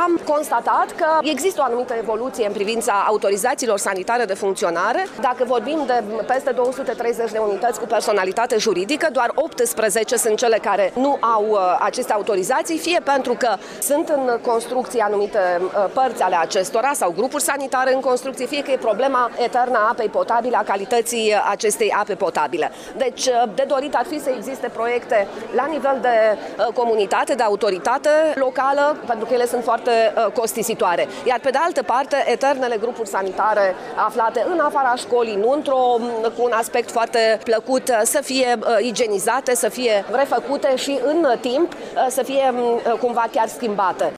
am constatat că există o anumită evoluție în privința autorizațiilor sanitare de funcționare. Dacă vorbim de peste 230 de unități cu personalitate juridică, doar 18 sunt cele care nu au aceste autorizații, fie pentru că sunt în construcție anumite părți ale acestora sau grupuri sanitare în construcție, fie că e problema eternă a apei potabile, a calității acestei ape potabile. Deci, de dorit ar fi să existe proiecte la nivel de comunitate, de autoritate locală, pentru că ele sunt foarte costisitoare. Iar pe de altă parte, eternele grupuri sanitare aflate în afara școlii, nu cu un aspect foarte plăcut, să fie igienizate, să fie refăcute și în timp să fie cumva chiar schimbate.